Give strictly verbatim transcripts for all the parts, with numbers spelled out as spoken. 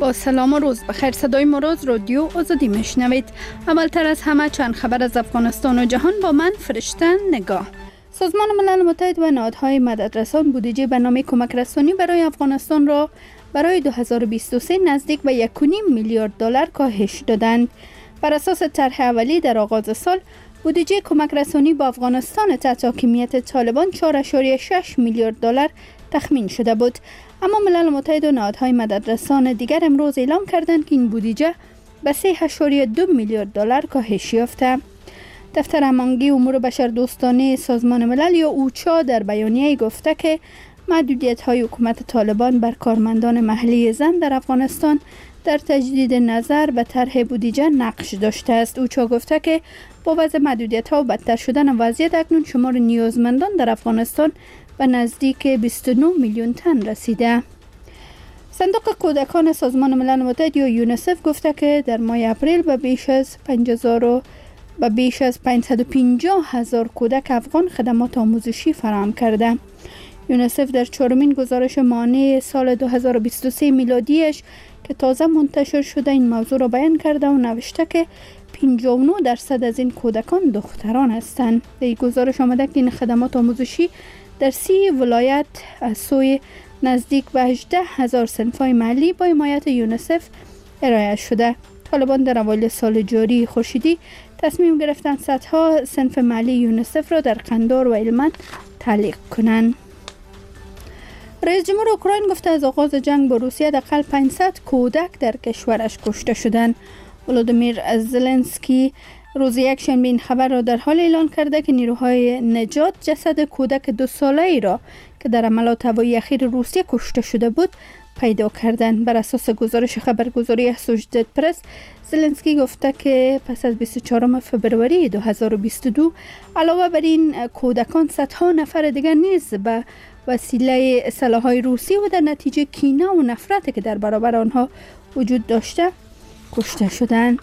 با سلام و روز بخیر. صدای مروز رادیو آزادی میشنوید. اولتر از همه چند خبر از افغانستان و جهان با من فرشته نگاه. سازمان ملل متحد و نهادهای مددرسان بودجه برنامه کمک رسانی برای افغانستان را برای دو هزار و بیست و سه نزدیک به یک و نیم میلیارد دلار کاهش دادند. بر اساس طرح اولی در آغاز سال بودجه کمک رسانی با افغانستان تحت حاکمیت طالبان چهار ممیز شش میلیارد دلار تخمین شده بود، اما ملل متحد و نهادهای مددرسان دیگر امروز اعلام کردند که این بودجه به سه ممیز دو میلیارد دلار کاهش یافته. دفتر هماهنگی امور بشردوستانه سازمان ملل یا اوچا در بیانیه گفته که محدودیت‌های حکومت طالبان بر کارمندان محلی زن در افغانستان در تجدید نظر به طرح بودجه نقش داشته است. اوچا گفته که با وضع محدودیت‌ها و بدتر شدن وضعیت اکنون شمار نیازمندان در افغانستان به نزدیک بیست و نه میلیون تن رسیده. صندوق کودکان سازمان ملل متحد یا یونیسف گفته که در ماه اپریل به بیش از پنج هزار به بیش از پانصد و پنجاه هزار کودک افغان خدمات آموزشی فراهم کرده. یونیسف در چهارمین گزارش ماهانه سال دو هزار و بیست و سه میلادیش که تازه منتشر شده این موضوع را بیان کرده و نوشته که پنجاه و نه درصد از این کودکان دختران هستند. در این گزارش آمده که این خدمات آموزشی در سی ولایت از سوی نزدیک به هجده هزار صنف‌های محلی با حمایت یونیسف ارائه شده. طالبان در اوایل سال جاری خورشیدی تصمیم گرفتند صدها صنف محلی یونیسف را در قندار و هلمند تعلیق کنند. رئیس جمهور اوکراین گفته از آغاز جنگ با روسیه حداقل پانصد کودک در کشورش کشته شدند. ولودیمیر زلنسکی روز یکشنبه این خبر را در حال اعلان کرده که نیروهای نجات جسد کودک دو ساله ای را که در حملات هوایی اخیر روسیه کشته شده بود پیدا کردند. بر اساس گزارش خبرگزاری اسوشیتد پرس، زلنسکی گفته که پس از بیست و چهارم فبروری دو هزار و بیست و دو علاوه بر این کودکان صدها نفر دیگر نیز به وسیله سلاح‌های روسی و در نتیجه کینه و نفرتی که در برابر آنها وجود داشته کشته شدند.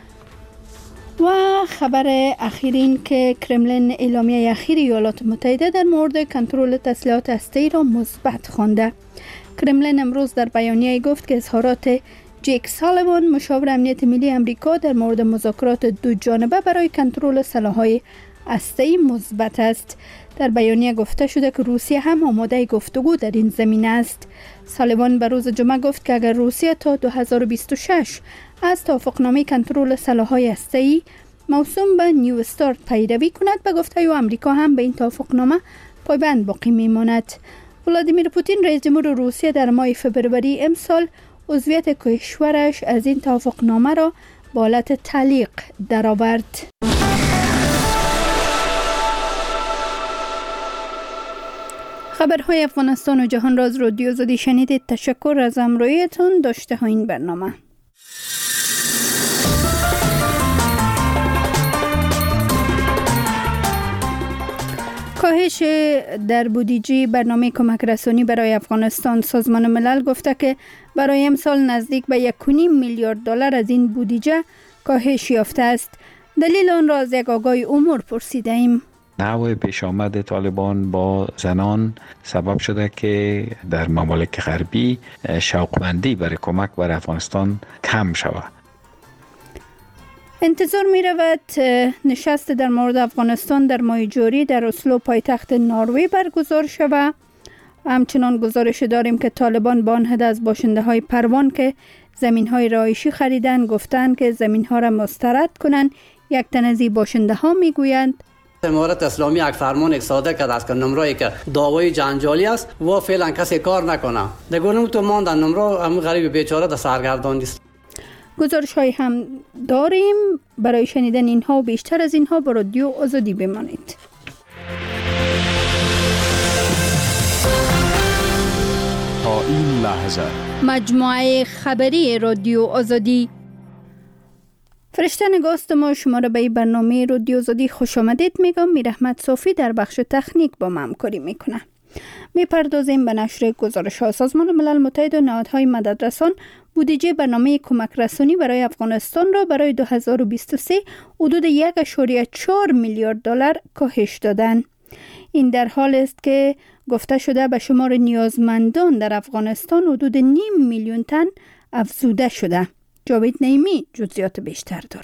و خبر اخیر این که کرملین اعلامیه اخیر ایالات متحده در مورد کنترل تسلیحات هسته‌ای را مثبت خوانده. کرملین امروز در بیانیه گفت که اظهارات جیک سالیوان مشاور امنیت ملی آمریکا در مورد مذاکرات دو جانبه برای کنترل سلاح‌های هسته‌ای مثبت است. در بیانیه گفته شده که روسیه هم آماده گفتگو در این زمینه است. سالیوان به روز جمعه گفت که اگر روسیه تا دو هزار و بیست و شش از توافقنامه کنترل سلاح‌های هسته‌ای موسوم به نیو استارت پیروی کند، به گفته او آمریکا هم به این توافقنامه پایبند باقی میماند. ولادیمیر پوتین رئیس جمهور روسیه در ماه فبروری امسال عضویت کشورش از این توافقنامه را به حالت تعلیق درآورد. خبرهای افغانستان و جهان را از رادیو آزادی شنیدید. تشکر از همراهیتان. داشته ها این برنامه. کاهش در بودجه برنامه کمک رسانی برای افغانستان. سازمان ملل گفته که برای امسال نزدیک به یک و نیم میلیارد دلار از این بودجه کاهش یافته است. دلیل آن را از یک آگاه امور پرسیده ایم. نوع پیش آمد طالبان با زنان سبب شده که در ممالک غربی شوقمندی برای کمک برای افغانستان کم شود. انتظار می رود نشست در مورد افغانستان در ماه جاری در اسلو پایتخت نروژ برگزار شود. همچنان گزارش داریم که طالبان با آن حد از باشنده های پروان که زمین های رهایشی خریدن گفتند که زمین ها را مسترد کنند. یک تن از این باشنده ها می گویند امارت اسلامی یک فرمان یک صادر کرده است که نمرایی که دعوای جنجالی است و فعلا کسی کار نکنه. دگونم تو ماندن نمرا هم غریب بیچاره در سرگردانی است. گزارش های هم داریم. برای شنیدن اینها و بیشتر از اینها با رادیو آزادی بمانید. تا این لحظه مجموعه خبری رادیو آزادی. فرشته نگاست ما شما را به این برنامه رادیو آزادی خوش آمدید میگم. میر احمد صافی در بخش تکنیک با ما همکاری میکنه. میپردازیم به نشر گزارش ها. سازمان ملل متحد و نهادهای مددرسان بودجه برنامه کمک رسانی برای افغانستان را برای دو هزار و بیست و سه حدود یک و چهار میلیارد دلار کاهش دادند. این در حال است که گفته شده به شمار نیازمندان در افغانستان حدود نیم میلیون تن افزوده شده. جاوید نعیمی جزئیات بیشتر داره.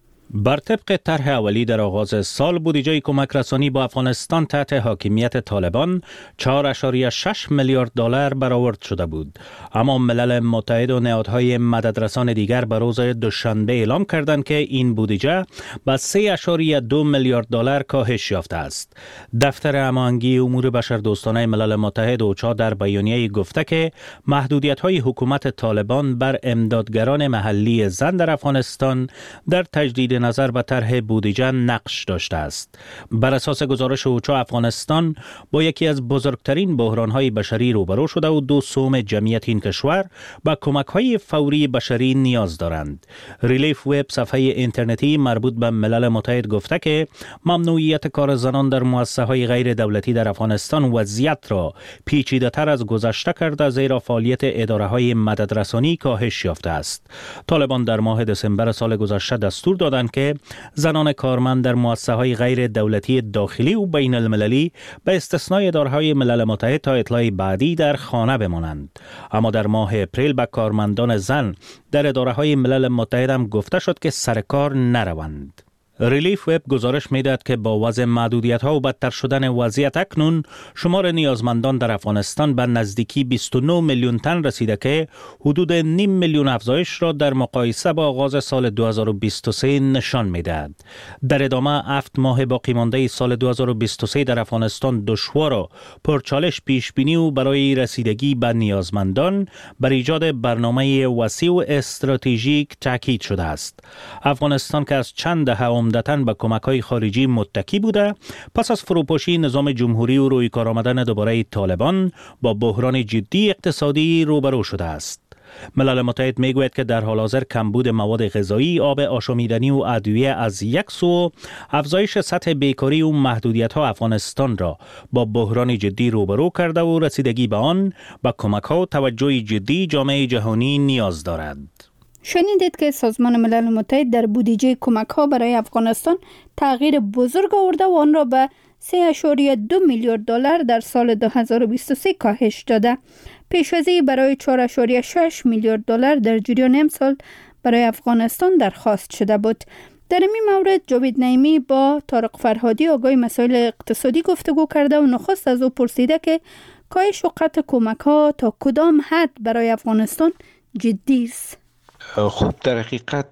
بر طبق طرح اولی در آغاز سال بودجه کمک رسانی با افغانستان تحت حاکمیت طالبان چهار و شش میلیارد دلار برآورد شده بود، اما ملل متحد و نهادهای مددرسان دیگر به روز دوشنبه اعلام کردند که این بودجه به سه و دو میلیارد دلار کاهش یافته است. دفتر هماهنگی امور بشردوستانه ملل متحد اوچا در بیانیه گفته که محدودیت‌های حکومت طالبان بر امدادگران محلی زن در افغانستان در تجدید نظر به طرح بودجه نقش داشته است. بر اساس گزارش اوچا، افغانستان با یکی از بزرگترین بحران‌های بشری روبرو شده و دو سوم جمعیت این کشور به کمک‌های فوری بشری نیاز دارند. ریلیف وب، صفحه اینترنتی مربوط به ملل متحد، گفته که ممنوعیت کار زنان در مؤسسه‌های غیر دولتی در افغانستان وضعیت را پیچیده‌تر از گذشته کرده، زیرا فعالیت اداره‌های مددرسانی کاهش یافته است. طالبان در ماه دسامبر سال گذشته دستور دادند که زنان کارمند در مؤسسه‌های غیر دولتی داخلی و بین المللی به استثنای اداره‌های ملل متحد تا اطلاع بعدی در خانه بمانند. اما در ماه اپریل به کارمندان زن در اداره‌های ملل متحد هم گفته شد که سر کار نروند. ریلیف وب گزارش می‌دهد که با وضع محدودیت‌ها و بدتر شدن وضعیت اکنون شمار نیازمندان در افغانستان به نزدیکی بیست و نه میلیون تن رسیده که حدود نیم میلیون افزایش را در مقایسه با آغاز سال دو هزار و بیست و سه نشان می‌دهد. در ادامه هفت ماه باقی مانده سال دو هزار و بیست و سه در افغانستان دشوار و پرچالش پیش بینی و برای رسیدگی به نیازمندان بر ایجاد برنامه وسیع و استراتژیک تاکید شده است. افغانستان که از چند دهه عمدتاً به کمک‌های خارجی متکی بوده، پس از فروپاشی نظام جمهوری و روی کار آمدن دوباره طالبان با بحران جدی اقتصادی روبرو شده است. ملل متحد میگوید که در حال حاضر کمبود مواد غذایی، آب آشامیدنی و ادویه از یک سو، افزایش سطح بیکاری و محدودیت‌ها افغانستان را با بحران جدی روبرو کرده و رسیدگی به آن با کمک‌ها و توجه جدی جامعه جهانی نیاز دارد. شنیدید که سازمان ملل متحد در بودجه کمک ها برای افغانستان تغییر بزرگ آورده و آن را به سه و دو میلیارد دلار در سال دو هزار و بیست و سه کاهش داده. پیش از این برای چهار و شش میلیارد دلار در جریان امسال برای افغانستان درخواست شده بود. در این مورد جاوید نعیمی با طارق فرهادی آگاه مسائل اقتصادی گفتگو کرده و نخست از او پرسیده که کاهش و قطع کمک ها تا کدام حد برای افغانستان جدی است. خب در حقیقت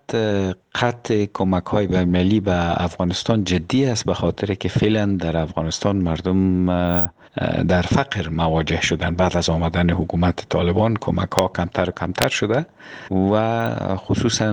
قطع کمک های بین‌المللی به افغانستان جدی است، به خاطر که فعلا در افغانستان مردم در فقر مواجه شدن. بعد از آمدن حکومت طالبان کمک ها کمتر و کمتر شده و خصوصا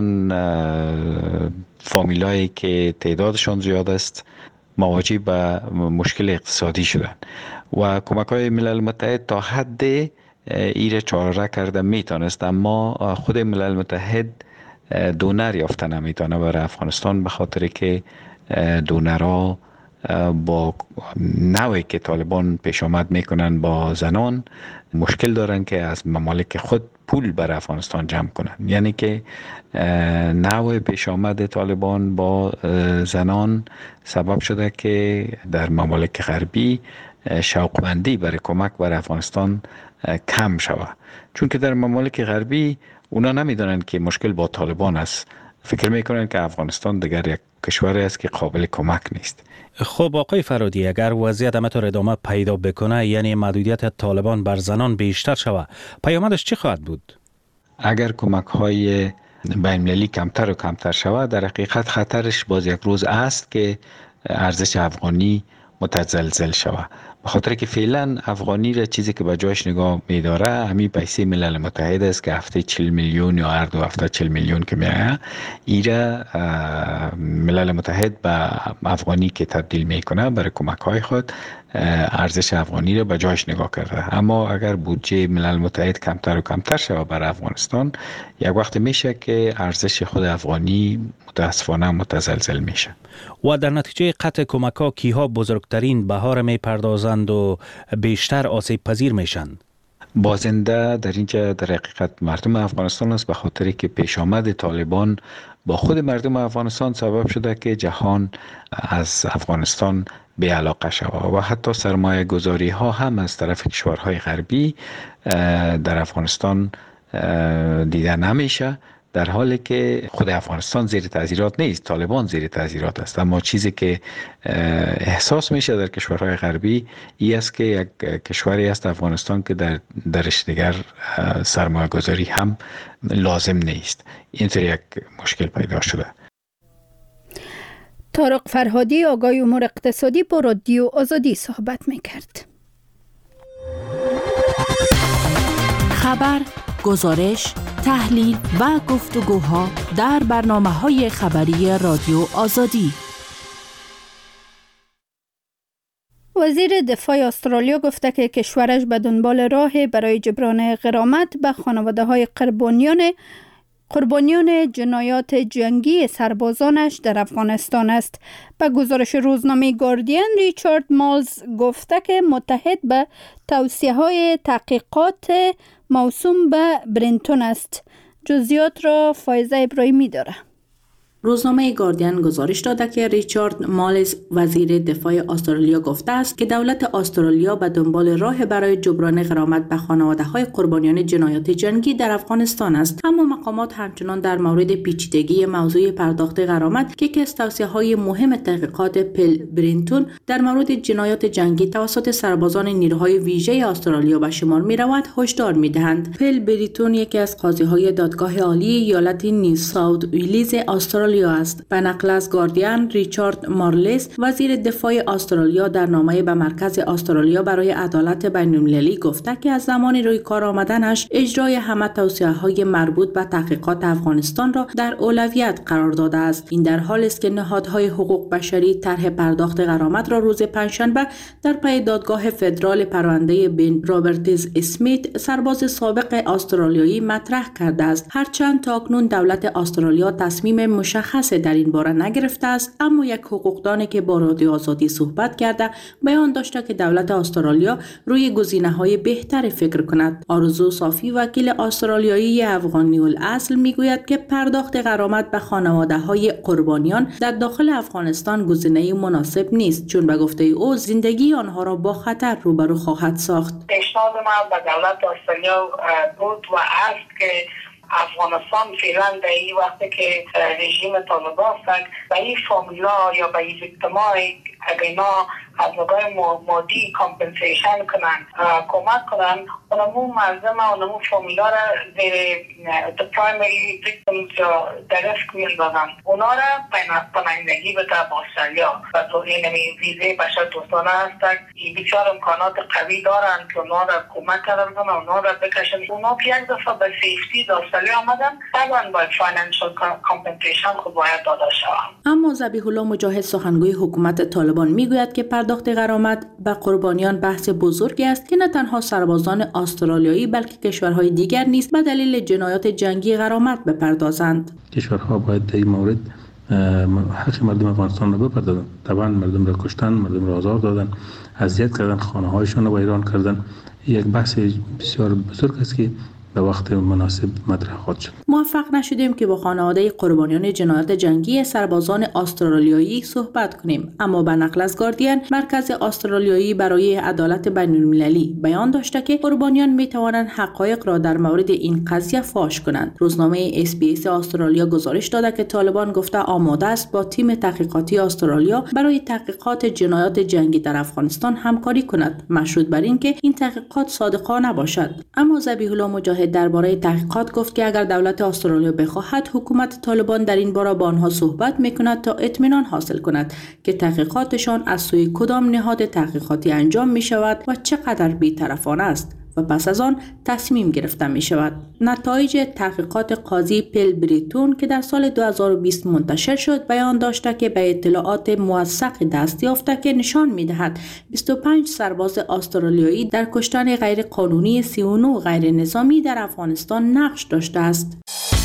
فامیلایی که تعدادشان زیاد است مواجه به مشکل اقتصادی شدن و کمک های ملل متحد تا حد ایره چاره کرده میتونست، اما خود ملل متحد دونر یافته نمیتونه برای افغانستان، به خاطر که دونرها با نوعی که طالبان پیش آمد میکنن با زنان مشکل دارن که از ممالک خود پول برای افغانستان جمع کنن. یعنی که نوع پیش آمد طالبان با زنان سبب شده که در ممالک غربی شوقمندی برای کمک برای افغانستان کم شود، چون که در ممالک غربی اونا نمیدونن که مشکل با طالبان است، فکر میکنن که افغانستان دیگر یک کشوری است که قابل کمک نیست. خب آقای فرهادی، اگر وضعیت همینطور ادامه پیدا بکنه، یعنی محدودیت طالبان بر زنان بیشتر شود، پیامدش چی خواهد بود؟ اگر کمک های بین‌المللی کمتر و کمتر شود، در حقیقت خطرش باز یک روز است که ارزش افغانی متزلزل شود، به خاطر که فعلا افغانی را چیزی که به جایش نگاه می‌داره همین پیسه ملل متحد است که هفته چهل میلیون یا هر دو هفته چهل میلیون که میآید، ایرا ملل متحد به افغانی که تبدیل میکنه برای کمک‌های خود ارزش افغانی را به جایش نگاه کرده. اما اگر بودجه ملل متحد کمتر و کمتر شود برای افغانستان، یک وقت میشه که ارزش خود افغانی متاسفانه متزلزل میشه. و در نتیجه قطع کمک‌ها کیها بزرگترین بهار میپردازند و بیشتر آسیب پذیر میشن؟ بازنده در اینجا در حقیقت مردم افغانستان است، به خاطر که پیش آمد طالبان با خود مردم افغانستان سبب شده که جهان از افغانستان بی علاقه شود و حتی سرمایه گذاری ها هم از طرف کشورهای غربی در افغانستان دیده نمیشه، در حالی که خود افغانستان زیر تعذیرات نیست، طالبان زیر تعذیرات است. اما چیزی که احساس میشه در کشورهای غربی این است که یک کشوری است افغانستان که در درش دیگر سرمایه گذاری هم لازم نیست. اینطور یک مشکل پیدا شده. طارق فرهادی آگاه امور اقتصادی با رادیو آزادی صحبت میکرد. خبر، گزارش، تحلیل و گفتگوها در برنامه‌های خبری رادیو آزادی. وزیر دفاع استرالیا گفته که کشورش به دنبال راه برای جبران غرامت به خانواده‌های قربانیان قربانیان جنایات جنگی سربازانش در افغانستان است. به گزارش روزنامه گاردین، ریچارد مالز گفته که متحد به توصیه‌های تحقیقات موسوم به برینتون است. جزئیات را فایزه ابراهیمی داره. روزنامه گاردین گزارش داده که ریچارد مالز وزیر دفاع استرالیا گفته است که دولت استرالیا به دنبال راه برای جبران غرامت به خانواده‌های قربانیان جنایات جنگی در افغانستان است. اما مقامات همچنان در مورد پیچیدگی موضوع پرداخت غرامت که یکی از توصیه‌های مهم تحقیقات پل برینتون در مورد جنایات جنگی توسط سربازان نیروهای ویژه استرالیا به شمار می‌رود هشدار می‌دهند. پل برینتون یکی از قاضی‌های دادگاه عالی ایالت نیو ساوت ویلز استرالیا است. به نقل از گاردین، ریچارد مارلز وزیر دفاع استرالیا در نامه به مرکز استرالیا برای عدالت بین‌المللی گفته که از زمان روی کار آمدنش اجرای همه توصیه‌های مربوط به تحقیقات افغانستان را در اولویت قرار داده است. این در حالی است که نهادهای حقوق بشری طرح پرداخت غرامت را روز پنجشنبه در پی دادگاه فدرال پرونده بن رابرتز اسمیت سرباز سابق استرالیایی مطرح کرده است. هرچند تاکنون دولت استرالیا تصمیم مشخص در این باره نگرفته است، اما یک حقوقدانی که با رادیو آزادی صحبت کرده بیان داشته که دولت استرالیا روی گزینه‌های بهتری فکر کند. آرزو صافی وکیل استرالیایی افغانی الاصل میگوید که پرداخت غرامت به خانواده‌های قربانیان در داخل افغانستان گزینه مناسب نیست، چون به گفته او زندگی آنها را با خطر روبرو خواهد ساخت. پیشنهاد من به دولت استرالیا بود و است که افغانستان فعلا به این وقتی که رژیم طالبان است به این فامیلا یا به این ویکتیمای اگر اینا از نگاه مادی کامپنسیشن کنن، کمک کنن، اونمو مردم اونمو فامیلا را زیر the primary victims یا درست میندازن. اونا را پناهندگی بده با استرالیا و تو این ویزه بشر دوستانه هستن. این بیچار امکانات قوی دارن که اونا را کمک کردن، اونا را بکشن. اونا که یک دفعه به سیفتی در استرالیا آمدن، طبعا باید فاینانشل کامپنسیشن خود باید داده شود. اما ذبیح الله مجاهد سخنگوی حکومت طالبان میگوید که پرداخت غرامت به قربانیان بحث بزرگی است که نه تنها سربازان استرالیایی بلکه کشورهای دیگر نیز به دلیل جنایات جنگی غرامت بپردازند. کشورها باید در این مورد حق مردم افغانستان را بپردازند. طبعا مردم را کشتن، مردم را آزار دادن، اذیت کردن، خانه‌هایشان را ویران کردن. یک بحث بسیار بزرگ است که به وقت مناسب مطرح خواهد شد. موفق نشدیم که با خانواده قربانیان جنایات جنگی سربازان استرالیایی صحبت کنیم، اما به نقل از گاردین، مرکز استرالیایی برای عدالت بین‌المللی بیان داشته که قربانیان می توانند حقایق را در مورد این قضیه فاش کنند. روزنامه اس بی اس استرالیا گزارش داده که طالبان گفته آماده است با تیم تحقیقاتی استرالیا برای تحقیقات جنایات جنگی در افغانستان همکاری کند، مشروط بر اینکه این تحقیقات صادقانه باشد. اما ذبیح الله مجاهد درباره تحقیقات گفت که اگر دولت استرالیا بخواهد، حکومت طالبان در این باره با آنها صحبت میکند تا اطمینان حاصل کند که تحقیقاتشان از سوی کدام نهاد تحقیقاتی انجام می شود و چقدر بی‌طرفانه است و پس از آن تصمیم گرفته می شود. نتایج تحقیقات قاضی پل بریتون که در سال دو هزار و بیست منتشر شد بیان داشته که به اطلاعات موثق دست یافته که نشان می دهد بیست و پنج سرباز استرالیایی در کشتن غیر قانونی سی و نه غیر نظامی در افغانستان نقش داشته است.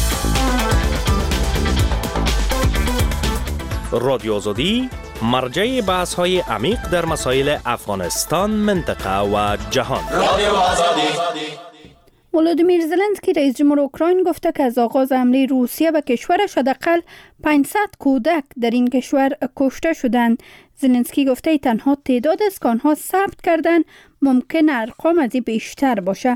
رادیو آزادی مرجع بحث های عمیق در مسائل افغانستان، منطقه و جهان. رادیو آزادی. ولودیمیر زلنسکی رئیس جمهور اوکراین گفته که از آغاز حمله روسیه به کشورش حداقل پانصد کودک در این کشور کشته شدند. زلنسکی گفته ای تنها تعداد است که آنها ثبت کردند، ممکن ارقام از این بیشتر باشه.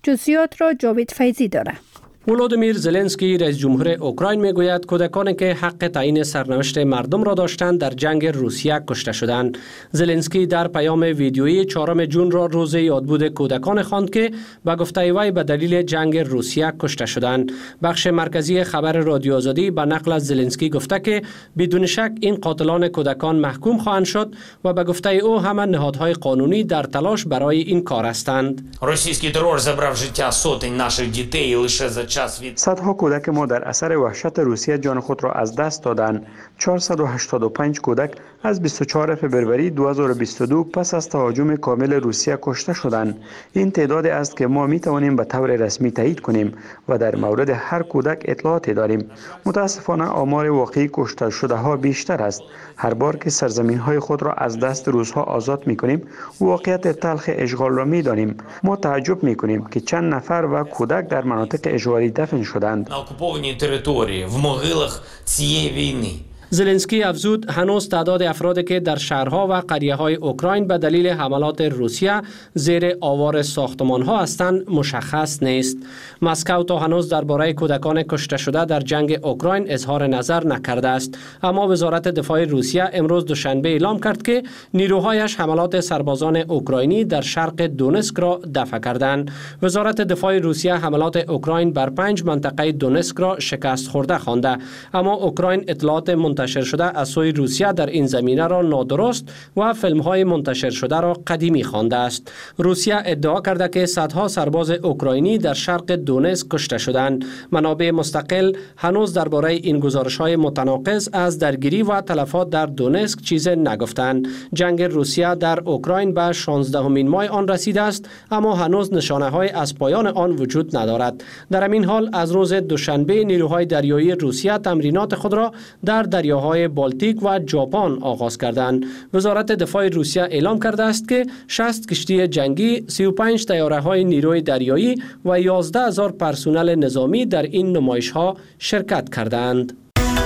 جزئیات را جاوید فیضی داره. ولودیمیر زلنسکی رئیس جمهور اوکراین میگوید کودکانی که حق تعیین سرنوشت مردم را داشتند در جنگ روسیه کشته شدند. زلنسکی در پیام ویدیویی چهارم ژوئن را روز یادبود کودکان خواند که به گفته وی به دلیل جنگ روسیه کشته شدند. بخش مرکزی خبر رادیو آزادی به نقل از زلنسکی گفته که بدون شک این قاتلان کودکان محکوم خواهند شد و به گفته او همه نهادهای قانونی در تلاش برای این کار هستند. روسیه terror забрав життя сотень наших дітей лише за صدها کودک ما در اثر وحشت روسیه جان خود را از دست دادند. چهارصد و هشتاد و پنج کودک از بیست و چهارم فوریه دو هزار و بیست و دو پس از تهاجم کامل روسیه کشته شدند. این تعدادی است که ما می توانیم به طور رسمی تایید کنیم و در مورد هر کودک اطلاعاتی داریم. متاسفانه آمار واقعی کشته شده ها بیشتر است. هر بار که سرزمین های خود را از دست روس‌ها آزاد می کنیم، واقعیت تلخ اشغال را می دانیم. ما تعجب می کنیم که چند نفر و کودک در مناطق اشغالی دفن شدند. на окупованій території в могилах цієї війни. زلنسکی افزود هنوز تعداد افرادی که در شهرها و قریه های اوکراین به دلیل حملات روسیه زیر آوار ساختمان ها هستند مشخص نیست. مسکو تا هنوز درباره کودکان کشته شده در جنگ اوکراین اظهار نظر نکرده است، اما وزارت دفاع روسیه امروز دوشنبه اعلام کرد که نیروهایش حملات سربازان اوکراینی در شرق دونسک را دفع کردند. وزارت دفاع روسیه حملات اوکراین بر پنج منطقه دونسک را شکست خورده خوانده، اما اوکراین اطلاعات منتشر شده از سوی روسیه در این زمینه را نادرست و فیلم های منتشر شده را قدیمی خوانده است. روسیه ادعا کرده که صدها سرباز اوکراینی در شرق دونسک کشته شدند. منابع مستقل هنوز درباره این گزارش های متناقض از درگیری و تلفات در دونسک چیز نگفتند. جنگ روسیه در اوکراین به شانزدهمین ماه آن رسیده است، اما هنوز نشانه های از پایان آن وجود ندارد. در همین حال از روز دوشنبه نیروهای دریایی روسیه تمرینات خود را در دریا های بالتیک و ژاپن آغاز کردند. وزارت دفاع روسیه اعلام کرده است که شصت کشتی جنگی، سی و پنج طیاره های نیروی دریایی و یازده هزار پرسنل نظامی در این نمایش ها شرکت کردند.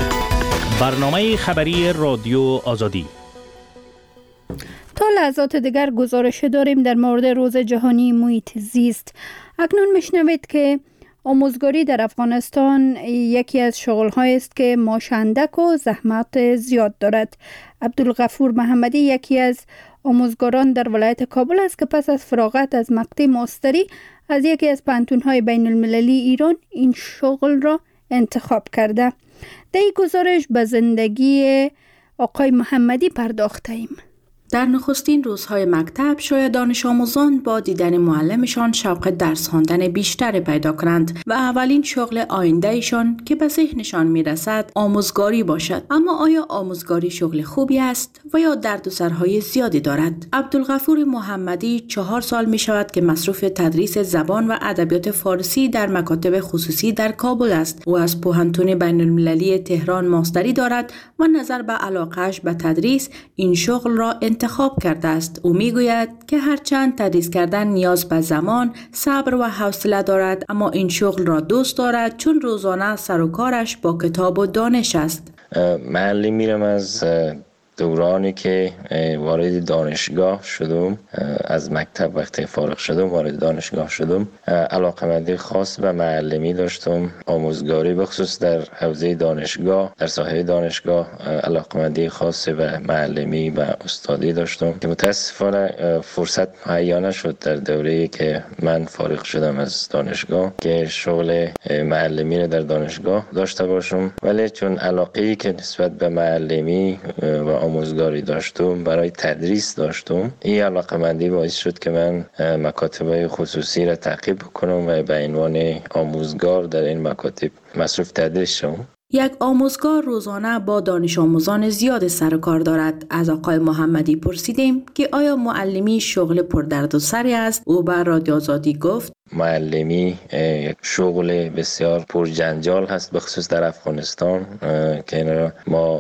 برنامه خبری رادیو آزادی. تا لحظات دیگر گزارش داریم در مورد روز جهانی محیط زیست. اکنون میشنوید که آموزگاری در افغانستان یکی از شغل‌هایی است که ماشندک و زحمت زیاد دارد. عبدالغفور محمدی یکی از آموزگاران در ولایت کابل است که پس از فراغت از مقطع ماستری از یکی از پانتون‌های بین المللی ایران این شغل را انتخاب کرده. در این گزارش به زندگی آقای محمدی پرداخته ایم. در نخستین روزهای مکتب شاید دانش آموزان با دیدن معلمشان شوق درس خواندن بیشتر پیدا کنند و اولین شغل آیندهشان که به ذهنشان میرسد آموزگاری باشد. اما آیا آموزگاری شغل خوبی است و یا دردسرهای زیادی دارد؟ عبدالغفور محمدی چهار سال می شود که مصروف تدریس زبان و ادبیات فارسی در مکاتب خصوصی در کابل است. او از پوهنتون بین المللی تهران ماستری دارد و نظر به علاقه‌اش به تدریس این شغل را انتخاب کرده است. او میگوید که هرچند تدریس کردن نیاز به زمان، صبر و حوصله دارد، اما این شغل را دوست دارد چون روزانه سر و کارش با کتاب و دانش است. معلم میرم از دورانی که وارد دانشگاه شدم، از مکتب وقتی فارغ شدم وارد دانشگاه شدم، علاقه‌مندی خاص به معلمی داشتم. آموزگاری بخصوص در حوزه دانشگاه، در ساحه دانشگاه علاقه‌مندی خاص به معلمی و استادی داشتم که متاسفانه فرصت مهیا نشد در دوره‌ای که من فارغ شدم از دانشگاه که شغل معلمی را در دانشگاه داشته باشم، ولی چون علاقه‌ای که نسبت به معلمی و آموزگاری داشتم برای تدریس داشتم، این علاقه‌مندی باعث شد که من مکاتب خصوصی را تعقیب کنم و به عنوان آموزگار در این مکاتب مصروف تدریس شدم. یک آموزگار روزانه با دانش آموزان زیاد سر و کار دارد. از آقای محمدی پرسیدیم که آیا معلمی شغل پردردسری است؟ او به رادیو آزادی گفت معلمی شغل بسیار پرجنجال هست، به خصوص در افغانستان که ما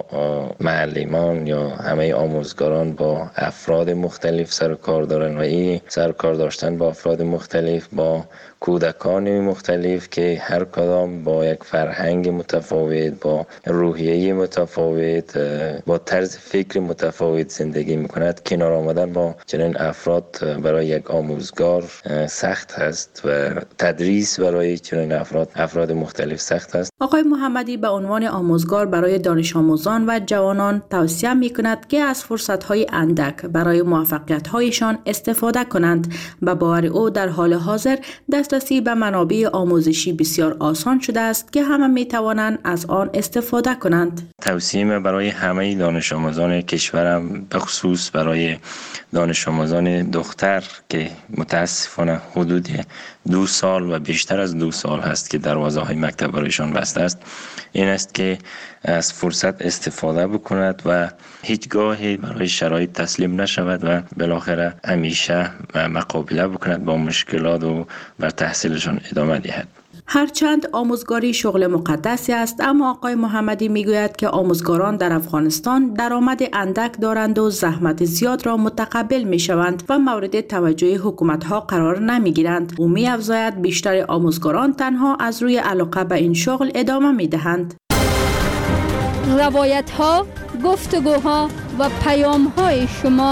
معلمان یا همه آموزگاران با افراد مختلف سر و کار دارن و این سر و کار داشتن با افراد مختلف، با کودکان مختلف که هر کدام با یک فرهنگ متفاوت، با روحیه متفاوت، با طرز فکر متفاوت زندگی میکند. کنار آمدن با چنین افراد برای یک آموزگار سخت هست تدریس برای چنین افراد افراد مختلف سخت است. آقای محمدی به عنوان آموزگار برای دانش آموزان و جوانان توصیه می کند که از فرصت‌های اندک برای موفقیت‌هایشان استفاده کنند. به باور او در حال حاضر دسترسی به منابع آموزشی بسیار آسان شده است که همه می توانند از آن استفاده کنند. توصیه برای همه دانش آموزان کشورم، به خصوص برای دانش آموزان دختر که متاسفانه حدود دو سال و بیشتر از دو سال هست که دروازه های مکتب برایشان بسته است، این است که از فرصت استفاده بکند و هیچگاهی برای شرایط تسلیم نشود و بالاخره همیشه مقابله بکند با مشکلات و بر تحصیلشان ادامه دهد. هرچند آموزگاری شغل مقدسی است، اما آقای محمدی میگوید که آموزگاران در افغانستان درآمد اندک دارند و زحمت زیاد را متقبل می شوند و مورد توجه حکومت ها قرار نمی گیرند. او می افزاید بیشتر آموزگاران تنها از روی علاقه به این شغل ادامه می دهند. روایت ها، گفتگوها و پیام های شما.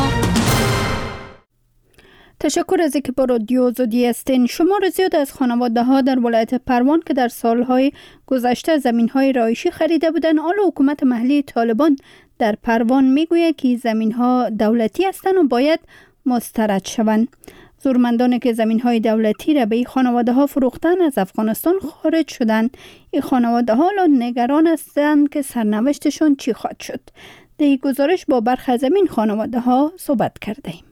تشکر از اینکه با رادیو آزادی هستین. شمار زیاد از خانواده ها در ولایت پروان که در سالهای گذشته زمین های رایشی خریده بودند، حالا حکومت محلی طالبان در پروان میگوید که زمین ها دولتی هستند و باید مسترد شوند. زورمندانی که زمین های دولتی را به این خانواده ها فروختن از افغانستان خارج شدند. این خانواده ها حالا نگران هستند که سرنوشتشون چی خواهد شد. در این گزارش با برخی از این خانواده ها صحبت کرده ایم.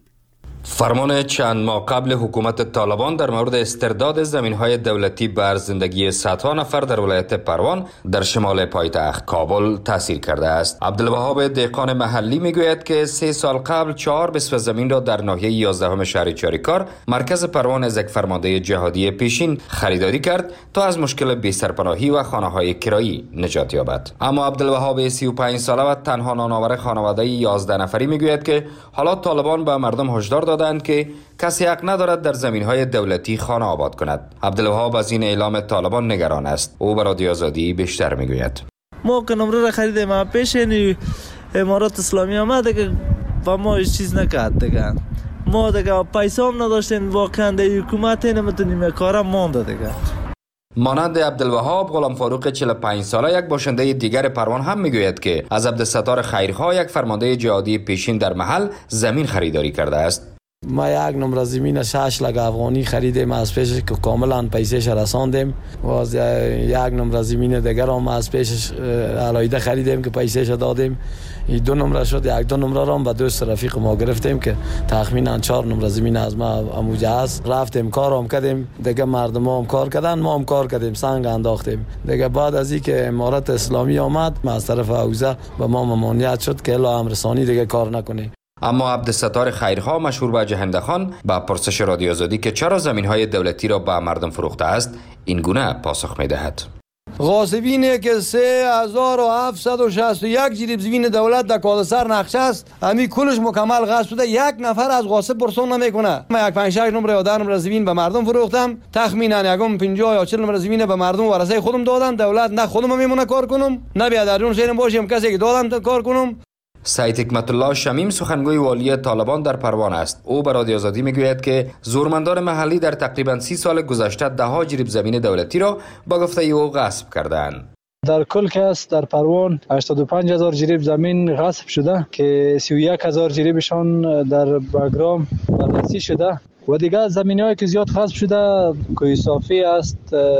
فرمان چند ماه قبل حکومت طالبان در مورد استرداد زمین‌های دولتی بر زندگی صدها نفر در ولایت پروان در شمال پایتخت کابل تاثیر کرده است. عبدالوهاب دهقان محلی میگوید که سه سال قبل چهار بسوه زمین را در ناحیه یازدهم شهر چاریکار مرکز پروان از یک فرمانده جهادی پیشین خریداری کرد تا از مشکل بی‌سرپناهی و خانه‌های کرایی نجات یابد. اما عبدالوهاب سی و پنج ساله و تنها نانآور خانواده یازده نفری میگوید که حالا طالبان به مردم هشدار دادند که کسی حق ندارد در زمین‌های دولتی خانه آباد کند. عبدالوهاب از این اعلام طالبان نگران است. او برای رادیو آزادی بیشتر میگوید. ما که نمره را خریدیم، ما پیش نی امارات اسلامی آمد که با ما هیچ چیز نکرد دیگه. ما دیگه پیسه هم نداشتیم، واقعا در حکومت نمیتونیم کارم مانده دیگه. مانند عبدالوهاب، غلام فاروق چهل و پنج ساله یک باشنده دیگر پروان هم میگوید که از عبدالستار خیرخواه یک فرمانده جهادی پیشین در محل زمین خریداری کرده است. ما یک نمره زمین شش لک افغانی خریدیم، از پیشش که کاملا پیسهش رساندیم و از یک نمره زمین دیگر هم از پیشش علایده خریدیم که پیسهش دادیم. این دو نمره شد. یک دو نمره را هم به دوست رفیق ما گرفتیم که تخمینا چهار نمره زمین از ما اموجه است. رفتیم کار هم کردیم، دیگه مردم هم کار کردن، ما هم کار کردیم، سنگ انداختیم. دیگه بعد از اینکه امارت اسلامی آمد از طرف حوزه به ما ممانعت شد که الا امرسانی دیگه کار نکنی. اما عبدالستار خیرخواه مشهور به جهنده خان با پرسش رادیو آزادی که چرا زمین‌های دولتی را به مردم فروخته است این گونه پاسخ می‌دهد. غاصبینه که سه هزار و هفتصد و شصت و یک جریب زمین دولت در کادسر نقشه است، همین کلش مکمل غصب شده، یک نفر از غاصب پرسون نمیکنه. من یک پنج شش نمره یا ده نمره زمین به مردم فروختم، تخمینا یکم پنجاه یا چهل نمره زمین به مردم ورثه خودم دادم. دولت نه خودم میمونه کار کنم، نه بیا در اون شهرم باشم کسی که دادم کار کنم. سید حکمت الله شمیم سخنگوی والی طالبان در پروان است. او به رادیو آزادی میگوید که زورمندان محلی در تقریبا سی سال گذشته ده ها جریب زمین دولتی را با گفته او غصب کردند. در کل که است در پروان هشتاد و پنج هزار جریب زمین غصب شده که سی و یک هزار جریبشان در بگرام بررسی شده و دیگه زمین‌هایی که زیاد غصب شده کوی صافی است،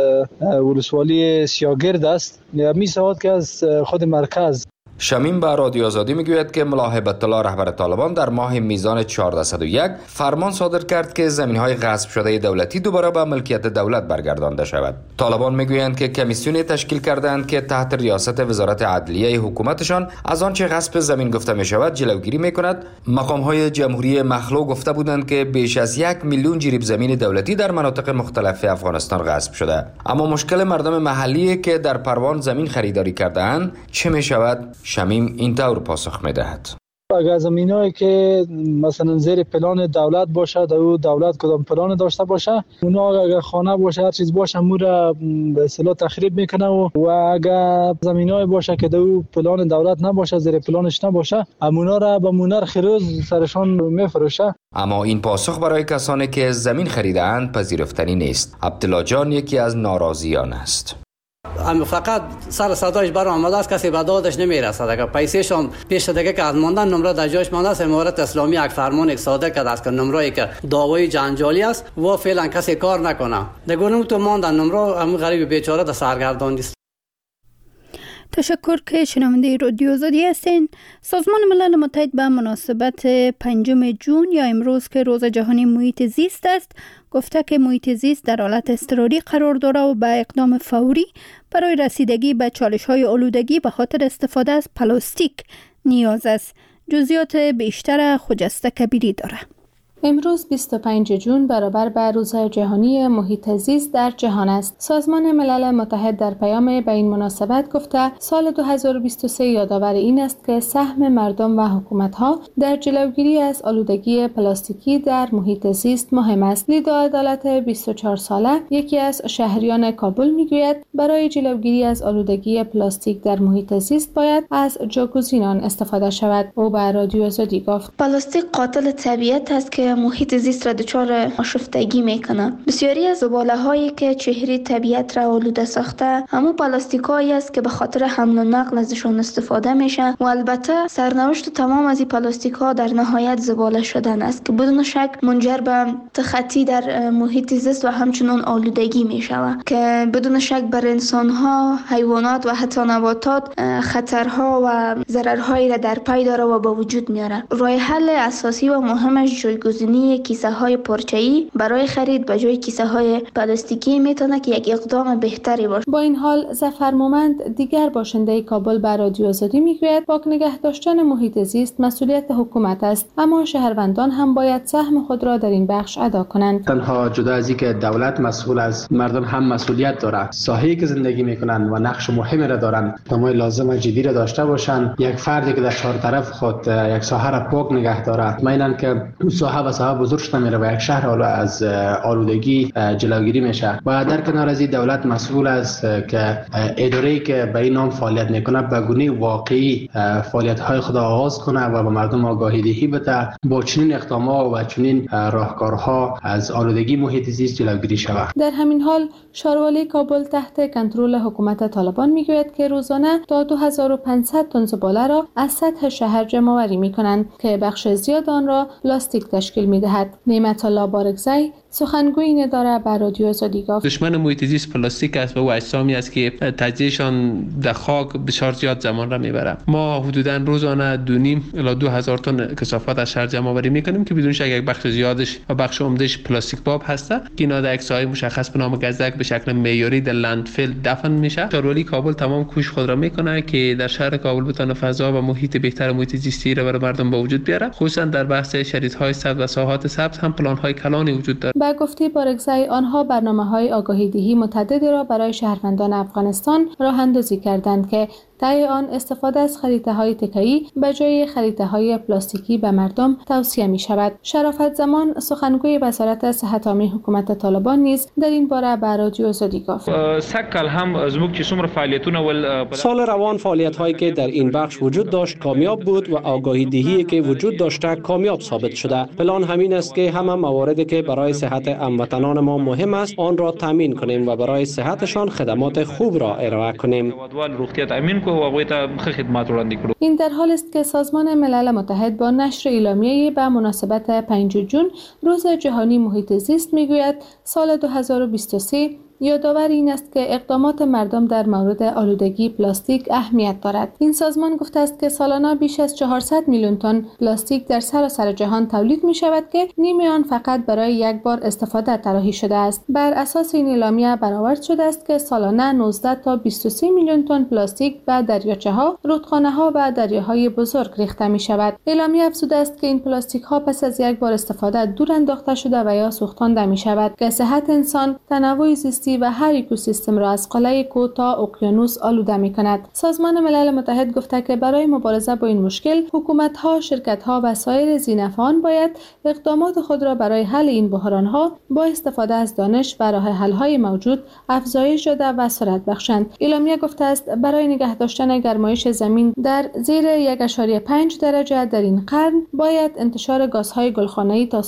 ولسوالی سیاگرد است، می سواد که از خود مرکز. شمیم به رادیو آزادی میگوید که ملا هیبت الله رهبر طالبان در ماه میزان چهارصد و یک فرمان صادر کرد که زمین‌های غصب شده دولتی دوباره به ملکیت دولت برگردانده شود. طالبان میگویند که کمیسیونی تشکیل کردند که تحت ریاست وزارت عدلیه حکومتشان از آنچه غصب زمین گفته می شود جلوگیری میکند. مقام‌های جمهوری مخلوع گفته بودند که بیش از یک میلیون جریب زمین دولتی در مناطق مختلف افغانستان غصب شده. اما مشکل مردم محلی که در پروان زمین خریداری کرده‌اند چه می شود؟ شمیم این طور پاسخ می دهد. اگر زمینایی که مثلا زیر پلان دولت باشه، دو دولت کدام پلان داشته باشه، اونا اگر خانه باشه هر چیز باشه مورا به اصطلاح تخریب میکنه و, و اگر زمینایی باشه که دو پلان دولت نباشه، زیر پلانش نباشه، امونا را به مونر خروز سرشان میفروشه. اما این پاسخ برای کسانی که زمین خریدند پذیرفتنی نیست. عبدالله جان یکی از ناراضیان است. هم فقط سر صدایش بر آمده است، کسی به دادش نمیرسد. اگر پیسهشان پیش دیگه که از ماندن نمره در جایش مانده است، امارت اسلامی یک فرمان یک صادر کرده است که نمره‌ای که دعوای جنجالی است و فعلا کسی کار نکنه. دیگه تو ماندن نمره هم غریب بیچاره در سرگردان است. تشکر که شنونده رادیو آزادی هستین. سازمان ملل متحد به مناسبت پنجم جون یا امروز که روز جهانی محیط زیست است، گفته که محیط زیست در حالت اضطراری قرار داره و به اقدام فوری برای رسیدگی به چالش‌های آلودگی به خاطر استفاده از پلاستیک نیاز است. جزئیات بیشتر خجسته کبیری داره. امروز بیست و پنجم جون برابر به روز جهانی محیط زیست در جهان است. سازمان ملل متحد در پیام به این مناسبت گفته سال دو هزار و بیست و سه یادآور این است که سهم مردم و حکومت‌ها در جلوگیری از آلودگی پلاستیکی در محیط زیست مهم است. لیدا عدالت بیست و چهار ساله یکی از شهریان کابل میگوید برای جلوگیری از آلودگی پلاستیک در محیط زیست باید از جاگزینان استفاده شود. او به رادیو آزادی گفت پلاستیک قاتل طبیعت است که محیط زیست را دچار آشفتگی میکنه. بسیاری از زباله هایی که چهره طبیعت را آلوده ساخته همون پلاستیک هایی است که به خاطر حمل و نقل ازشون استفاده میشه و البته سرنوشت تمام از این پلاستیک ها در نهایت زباله شدن است که بدون شک منجر به تخطی در محیط زیست و همچنین آلودگی میشود که بدون شک بر انسان ها، حیوانات و حتی نباتات خطرها و ضررهایی را در پی داره و به وجود میاره. راه حل اساسی و مهمش جایگزینی کیسه های پارچه‌ای برای خرید به جای کیسه های پلاستیکی میتونه که یک اقدام بهتری باشه. با این حال ظفر مومند دیگر باشنده کابل به رادیو آزادی میگوید پاک نگه داشتن محیط زیست مسئولیت حکومت است، اما شهروندان هم باید سهم خود را در این بخش ادا کنند. تنها جدا از اینکه دولت مسئول است، مردم هم مسئولیت دارند. ساحه‌ای که زندگی میکنن و نقش مهمی را دارند، تمام لازم جدی را داشته باشند. یک فردی که در چهار طرف خود یک ساحه را پاک نگه دارد، مطمئناً که اون ساحه ساحه بزرگ شده میره و یک شهر حالا از آلودگی جلوگیری میشه و در کنار از این دولت مسئول است که اداره‌ای که به این نام فعالیت میکنه به گونه واقعی فعالیت های خود آغاز کنه و به مردم آگاهی دهی بده با چنین اقدامات و چنین راهکارها از آلودگی محیط زیست جلوگیری شود. در همین حال شاروالی کابل تحت کنترل حکومت طالبان میگوید که روزانه تا دو هزار و پانصد تن زباله را از سطح شهر جمع آوری میکنند که بخش زیاد آن را پلاستیک تشکیل میدهد. نعمت الله بارکزی سخنگوی این اداره بر رادیو آزادی گفت دشمن محیط زیست پلاستیک است و او اجسامی است که تجزیهشان در خاک بسیار زیاد زمان را میبره. ما حدوداً روزانه دو نیم الی دو هزار تن کثافت از شهر جمع آوری میکنیم که بدون شک یک بخش زیادش و بخش عمدهش پلاستیک باب هسته که اینا در یک ساحه مشخص به نام گزدک به شکل معیاری در لندفیل دفن میشه. شاروالی کابل تمام کوشش خود را میکنه که در شهر کابل بتونه فضا و محیط بهتر محیط زیستی را برای مردم به وجود بیاره. خصوصا در بحث شریط‌های سبز و ساحات سبز هم پلان‌های کلانی وجود دارد. با گفته بارکزی آنها برنامه‌های آگاهی‌دهی متعددی را برای شهروندان افغانستان راه اندازی کردند که طی آن استفاده از خریطه‌های تکه‌ای به جای خریطه‌های پلاستیکی به مردم توصیه می‌شود. شرافت زمان سخنگوی وزارت صحت عامه حکومت طالبان نیز در این باره به رادیو آزادی گفت سکل هم زموږ چې څومره فعالیتونه ول سال روان فعالیت‌هایی که در این بخش وجود داشت کامیاب بود و آگاهی‌دهی که وجود داشته کامیاب ثابت شده. پلان همین است که همه مواردی که برای صحت هموطنان ما مهم است آن را تامین کنیم و برای صحتشان خدمات خوب را ارائه کنیم. این در حال است که سازمان ملل متحد با نشر اعلامیه‌ای به مناسبت پنجم جون روز جهانی محیط زیست میگوید سال دو هزار و بیست و سه یادآور این است که اقدامات مردم در مورد آلودگی پلاستیک اهمیت دارد. این سازمان گفته است که سالانه بیش از چهارصد میلیون تن پلاستیک در سراسر جهان تولید می شود که نیم آن فقط برای یک بار استفاده طراحی شده است. بر اساس این اعلامیه برآورد شده است که سالانه نوزده تا بیست و سه میلیون تن پلاستیک به دریاچه‌ها، رودخانه‌ها و دریاهای بزرگ ریخته می شود. اعلامیه افزوده است که این پلاستیک ها پس از یک بار استفاده دور انداخته شده و یا سوختانده می شود که صحت انسان، تنوع زیستی محیطی و هر اکوسیستم را از قله کوه تا اقیانوس آلوده می کند. سازمان ملل متحد گفته که برای مبارزه با این مشکل حکومت‌ها، شرکت‌ها و سایر ذی‌نفعان باید اقدامات خود را برای حل این بحران‌ها با استفاده از دانش و راه حل‌های موجود افزایش داده و سرعت بخشند. اعلامیه گفته است برای نگه داشتن گرمایش زمین در زیر یک و پنج درجه در این قرن باید انتشار گازهای گلخانه‌ای تا